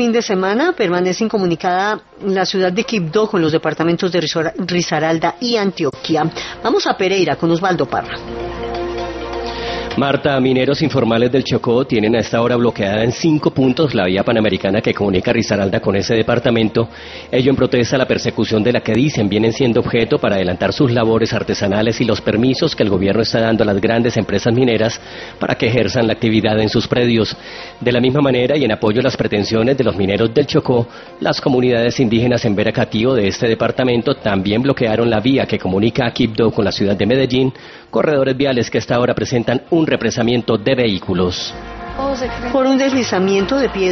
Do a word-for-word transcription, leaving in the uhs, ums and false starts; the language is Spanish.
fin de semana permanece incomunicada la ciudad de Quibdó con los departamentos de Risaralda y Antioquia. Vamos a Pereira con Osvaldo Parra. Marta, mineros informales del Chocó tienen a esta hora bloqueada en cinco puntos la vía panamericana que comunica Risaralda con ese departamento, ello en protesta a la persecución de la que dicen vienen siendo objeto para adelantar sus labores artesanales y los permisos que el gobierno está dando a las grandes empresas mineras para que ejerzan la actividad en sus predios. De la misma manera y en apoyo a las pretensiones de los mineros del Chocó, las comunidades indígenas en Veracatío de este departamento también bloquearon la vía que comunica a Quibdó con la ciudad de Medellín, corredores viales que a esta hora presentan un represamiento de vehículos. Por un deslizamiento de piedra